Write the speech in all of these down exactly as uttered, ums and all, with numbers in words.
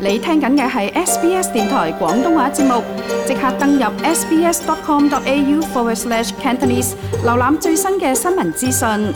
你聽緊嘅係 S B S 電台廣東話節目，即刻登入 sbs.com.au forward slash Cantonese， 瀏覽最新嘅新聞資訊。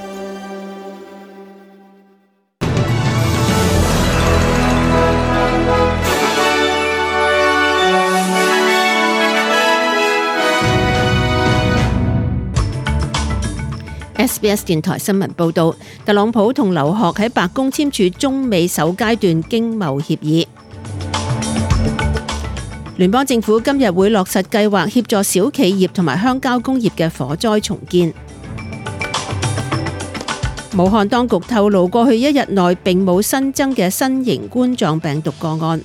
S B S 電台新聞報道，特朗普同劉鶴喺白宮簽署中美首階段經貿協議。聯邦政府今日會落實計劃，協助小企業同埋鄉郊工業嘅火災重建。武漢當局透露，過去一日內並冇新增嘅新型冠狀病毒個案。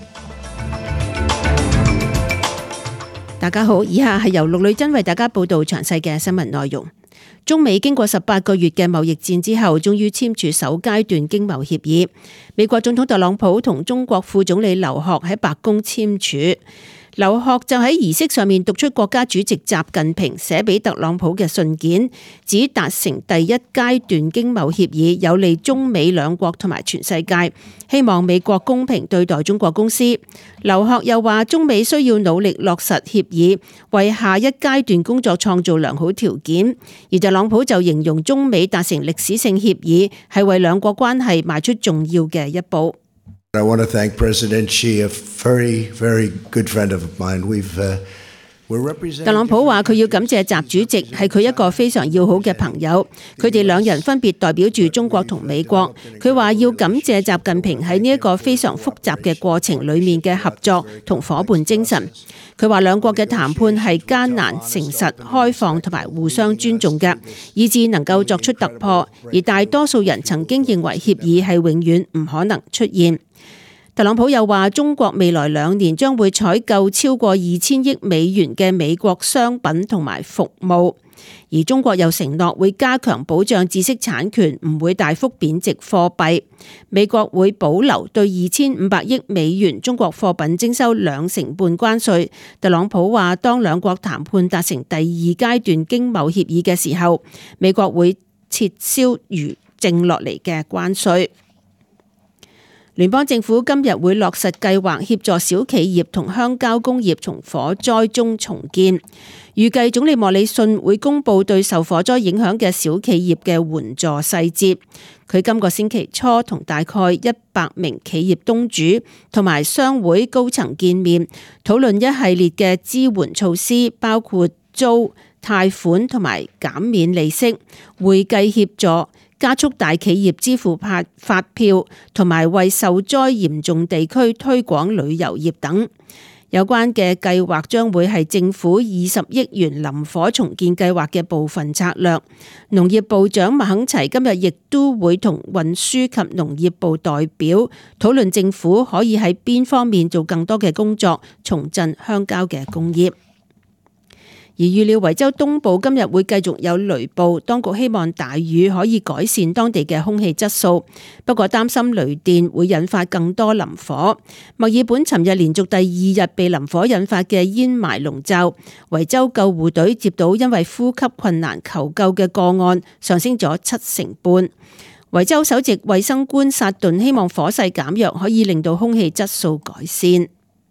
大家好，以下係由陸女珍為大家報道詳細嘅新聞內容。中美經過十八個月嘅貿易戰之後，終於簽署首階段經貿協議。美國總統特朗普同中國副總理劉鶴喺白宮簽署。劉鶴就喺儀式上面讀出國家主席習近平寫俾特朗普嘅信件，指達成第一階段經貿協議有利中美兩國同埋全世界，希望美國公平對待中國公司。劉鶴又話，中美需要努力落實協議，為下一階段工作創造良好條件。而特朗普就形容中美達成歷史性協議係為兩國關係邁出重要嘅一步。 I want to thank President Xi, a very, very good friend of mine. We've, uh, we're representing... 特朗普話佢要感謝習主席，係佢一個非常要好嘅朋友。佢哋兩人分別代表住中國同美國。佢話要感謝習近平喺呢一個非常複雜嘅過程裡面嘅合作同夥伴精神。佢話兩國嘅談判係艱難、誠實、開放同埋互相尊重嘅，以致能夠作出突破。而大多數人曾經認為協議係永遠唔可能出現。特朗普又話，中國未來兩年將會採購超過二千億美元嘅美國商品同埋服務，而中國又承諾會加強保障知識產權，唔會大幅貶值貨幣。美國會保留對二千五百億美元中國貨品徵收兩成半關稅。特朗普話，當兩國談判達成第二階段經貿協議嘅時候，美國會撤銷餘剩落嚟嘅關稅。聯邦政府今日會落實計劃，協助小企業同鄉郊工業從火災中重建。預計總理莫里遜會公布對受火災影響嘅小企業嘅援助細節。佢今個星期初同大概一百名企業東主同埋商會高層見面，討論一系列嘅支援措施，包括租、貸款同埋減免利息、會計協助、加速大企業支付發發票，同埋為受災嚴重地區推廣旅遊業等。有關嘅計劃將會係政府二十億元林火重建計劃嘅部分策略。農業部長麥肯齊今日亦都會同運輸及農業部代表討論政府可以喺邊方面做更多嘅工作，重振鄉郊嘅工業。而預料維州東部今日會繼續有雷暴，當局希望大雨可以改善當地嘅空氣質素，不過擔心雷電會引發更多林火。墨爾本尋日連續第二日被林火引發嘅煙霾籠罩，維州救護隊接到因為呼吸困難求救嘅個案上升咗七成半。維州首席衛生官薩頓希望火勢減弱可以令到空氣質素改善。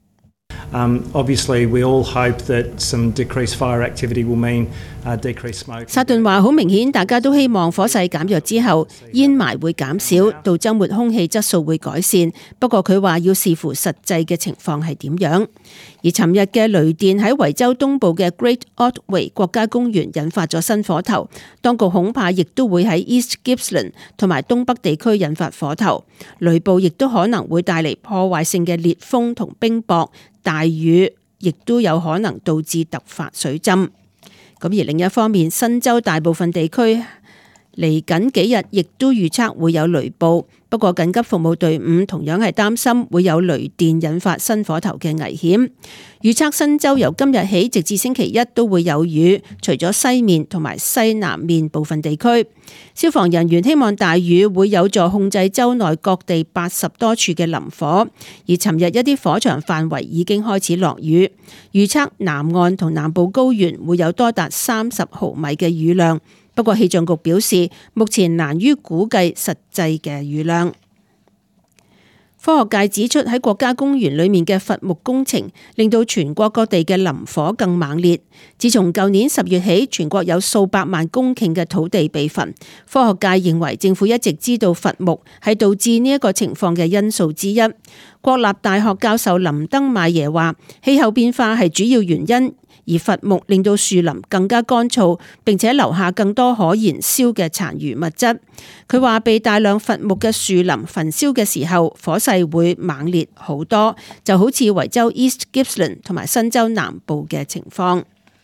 Um, obviously, we all hope that some decreased fire activity will mean uh, decreased smoke. 薩頓話：好明顯，大家都希望火勢減弱之後，煙霾會減少，到週末空氣質素會改善。不過佢話要視乎實際嘅情況係點樣。而尋日嘅雷電喺維州東部嘅 Great Otway 國家公園引發咗新火頭，當局恐怕亦都會喺 East Gippsland 同埋東北地區引發火頭。雷暴亦都可能會帶嚟破壞性嘅烈風同冰雹。大雨亦都有可能導致突發水浸。咁而另一方面，新州大部分地區嚟緊幾日亦都預測會有雷暴，不過緊急服務隊伍同樣係擔心會有雷電引發新火頭嘅危險。預測新州由今日起直至星期一都會有雨，除咗西面同埋西南面部分地區。消防人員希望大雨會有助控制州內各地八十多處嘅林火，而尋日一啲火場範圍已經開始落雨。預測南岸同南部高原會有多達三十毫米嘅雨量。不過氣象局表示，目前難於估計實際嘅雨量。 科學界指出，喺國家公園裏面嘅伐木工程令到全國各地嘅林火更猛烈。自從舊年十月起，全國有數百萬公頃嘅土地被焚。科學界認為政府一直知道伐木係導致呢一個情況嘅因素之一。國立大學教授林登邁耶話，氣候變化係主要原因。而伐木令到樹林更加乾燥，並且留下更多可燃燒嘅殘餘物質。佢話被大量伐木嘅樹林焚燒嘅時候，火勢會猛烈好多，就好似維州 East Gippsland 同埋新州南部嘅情況。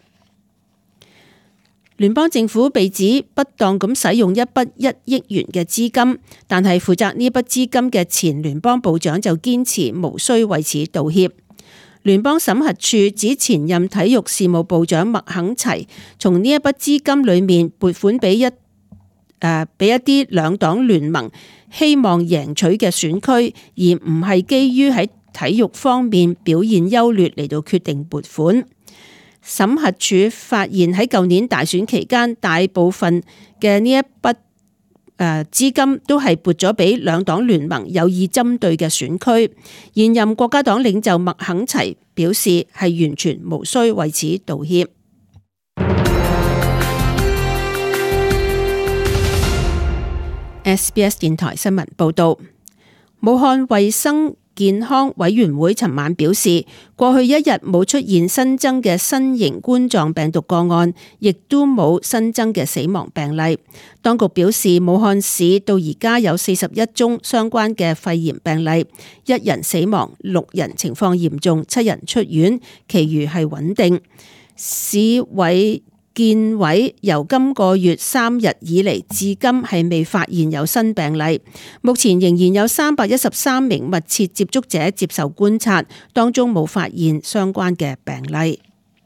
聯邦政府被指不當咁使用一筆一億元嘅資金，但係負責呢筆資金嘅前聯邦部長就堅持無需為此道歉。聯邦審核處指前任體育事務部長麥肯齊從呢一筆資金裏面撥款俾一誒俾一啲兩黨聯盟希望贏取嘅選區，而唔係基於喺體育方面表現優劣嚟到決定撥款。審核處發現喺舊年大選期間，大部分嘅呢一筆誒資金都係撥咗俾兩黨聯盟有意針對嘅選區。現任國家黨領袖麥肯齊表示係完全無需為此道歉。S B S 電台新聞報道，武漢衛生健康委員會尋晚表示，過去一日冇出現新增嘅新型冠狀病毒個案，亦都冇新增嘅死亡病例。當局表示，武漢市到而家有四十一宗相關嘅肺炎病例，一人死亡，六人情況嚴重，七人出院，其餘係穩定。市委健委由今個月三日以嚟至今係未發現有新病例，目前仍然有三百一十三名密切接觸者接受觀察，當中冇發現相關嘅病例。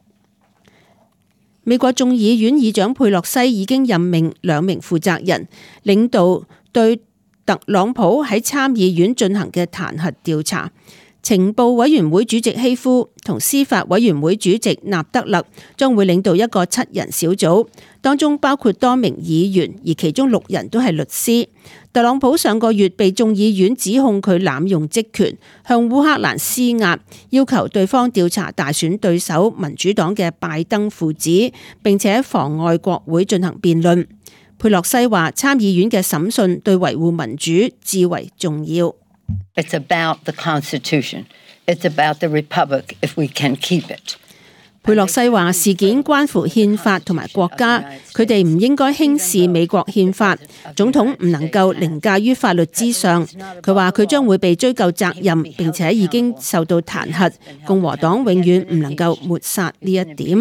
美國眾議院議長佩洛西已經任命兩名負責人，領導對特朗普喺參議院進行嘅彈劾調查。情報委員會主席希夫同司法委員會主席納德勒將會領導一個七人小組，當中包括多名議員，而其中六人都係律師。特朗普上個月被眾議院指控佢濫用職權，向烏克蘭施壓，要求對方調查大選對手民主黨嘅拜登父子，並且妨礙國會進行辯論。佩洛西話，參議院嘅審訊對維護民主至為重要。 It's about the Constitution. It's about the Republic if we can keep it. 佩洛西話事件關乎憲法同埋國家，佢哋唔應該輕視美國憲法，總統唔能夠凌駕於法律之上。佢話佢將會被追究責任，並且已經受到彈劾，共和黨永遠唔能夠抹殺呢一點。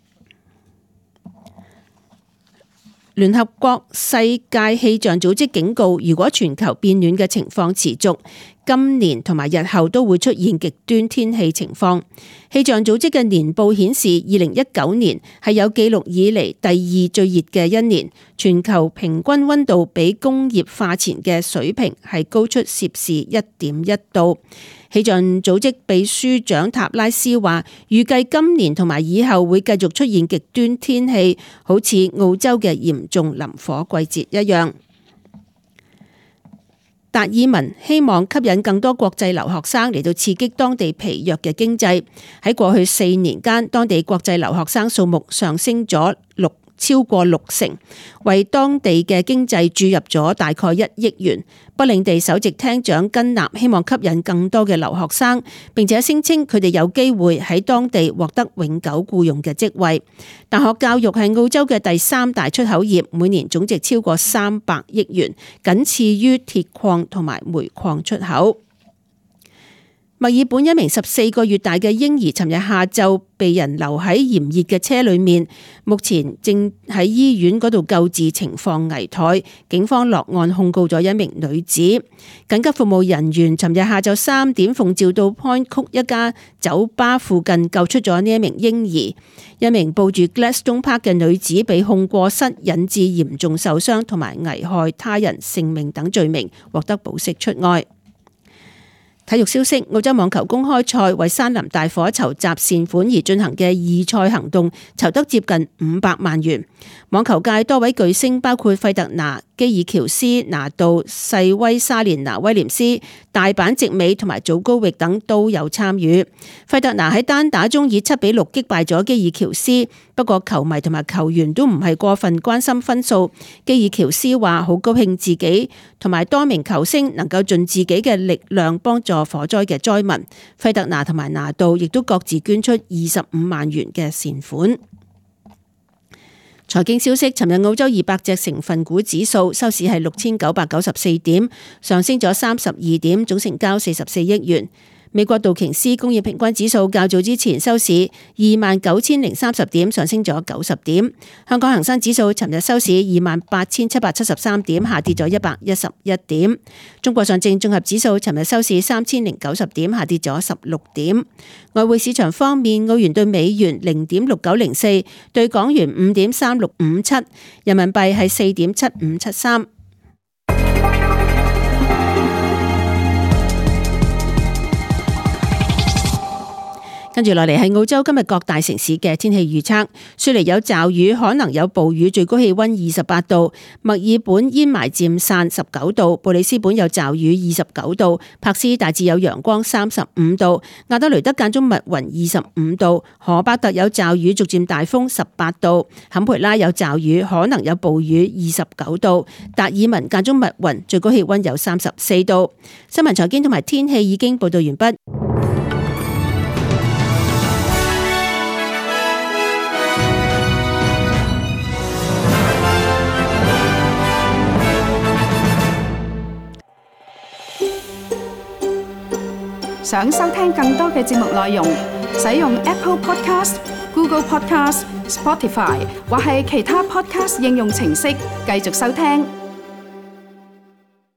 聯合國世界氣象組織警告，如果全球變暖嘅情況持續，今年同埋日後都會出現極端天氣情況。氣象組織嘅年報顯示，二零一九年係有記錄以嚟第二最熱嘅一年，全球平均溫度比工業化前嘅水平係高出攝氏一點一度。氣象組織秘書長塔拉斯話，預計今年同埋以後會繼續出現極端天氣，好似澳洲嘅嚴重林火季節一樣。達爾文希望吸引更多國際留學生嚟到刺激當地疲弱嘅經濟。喺過去四年間，當地國際留學生數目上升咗六超過六成，為當地嘅經濟注入咗大概一億元。北領地首席廳長根納希望吸引更多嘅留學生，並且聲稱佢哋有機會喺當地獲得永久僱用嘅職位。大學教育係澳洲嘅第三大出口業，每年總值超過三百億元，僅次於鐵礦同埋煤礦出口。墨爾本一名十四個月大嘅嬰兒尋日下晝被人留喺炎熱嘅車裏面，目前正喺醫院嗰度救治，情況危殆。警方落案控告咗一名女子。緊急服務人員尋日下晝三點奉召到 Point Cook 一家酒吧附近救出咗呢一名嬰兒。一名抱住 Gladstone Park 嘅女子被控過失引致嚴重受傷同埋危害他人性命等罪名，獲得保釋出外。體育消息：澳洲網球公開賽為山林大火籌集善款而進行嘅義賽行動，籌得接近五百萬元。網球界多位巨星包括費特拿、 基爾喬斯、拿度、細威、莎蓮娜、威廉斯、大阪直美同埋祖高域等都有參與。費特拿喺單打中以七比六擊敗咗基爾喬斯，不過球迷同埋球員都唔係過分關心分數。基爾喬斯話好高興自己同埋多名球星能夠盡自己嘅力量幫助火災嘅災民。費特拿同埋拿度亦都各自捐出二十五萬元嘅善款。財經消息，尋日澳洲二百隻成分股指數收市係六千九百九十四點，上升咗三十二點，總成交四十四億元。美國道瓊斯工業平均指數較早之前收市二萬九千零三十點，上升咗九十點。香港恒生指數尋日收市二萬八千七百七十三點，下跌咗一百一十一點。中國上證綜合指數尋日收市三千零九十點，下跌咗十六點。外匯市場方面，澳元對美元零點六九零四，對港元五點三六五七，人民幣係四點七五七三。跟住落嚟係澳洲今日各大城市嘅天氣預測。雪梨有驟雨，可能有暴雨，最高氣溫二十八度；墨爾本煙霾漸散十九度；布里斯本有驟雨二十九度；柏斯大致有陽光三十五度；亞德雷德間中密雲二十五度；荷巴特有驟雨，逐漸大風十八度；坎培拉有驟雨，可能有暴雨二十九度；達爾文間中密雲，最高氣溫有三十四度。新聞財經同埋天氣已經報道完畢。 想收聽更多嘅節目內容，使用 Apple Podcast、Google Podcast、Spotify 或係其他 Podcast 應用程式繼續收聽。